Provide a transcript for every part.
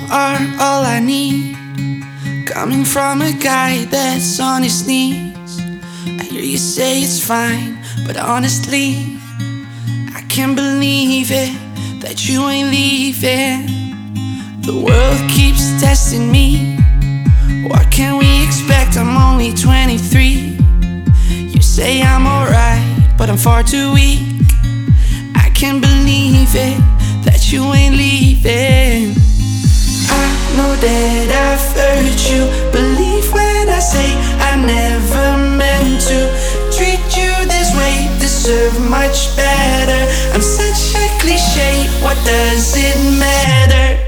are all I need, coming from a guy that's on his knees. I hear you say it's fine, but honestly, I can't believe it that you ain't leaving. The world keeps testing me. What can we expect? I'm only 23. You say I'm alright, but I'm far too weak. I can't believe it that you ain't leaving. I know that I've hurt you. Believe when I say I never meant to treat you this way. Deserve much better. I'm such a cliche. What does it matter?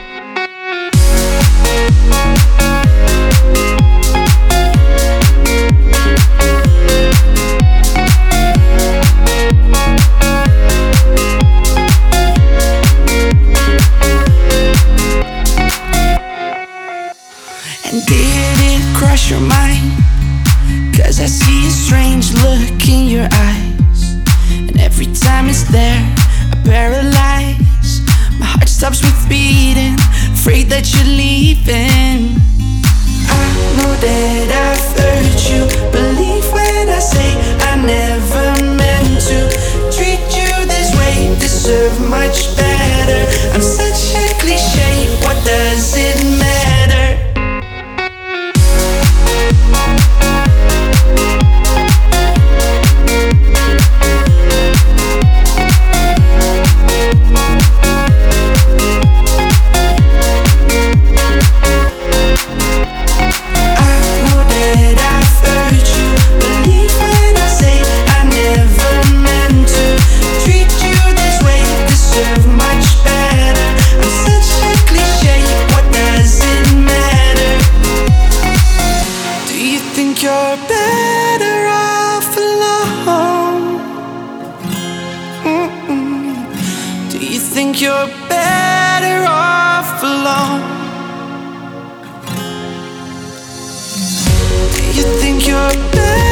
And did it cross your mind? 'Cause I see a strange look in your eyes, and every time it's there, I paralyze. My heart stops with beating, afraid that you're leaving. I know that I've hurt you. Believe when I say I never meant to treat you this way. Deserve much better. I'm such a cliche. What does it matter? You're better off alone. Do you think you're better off alone? Do you think you're better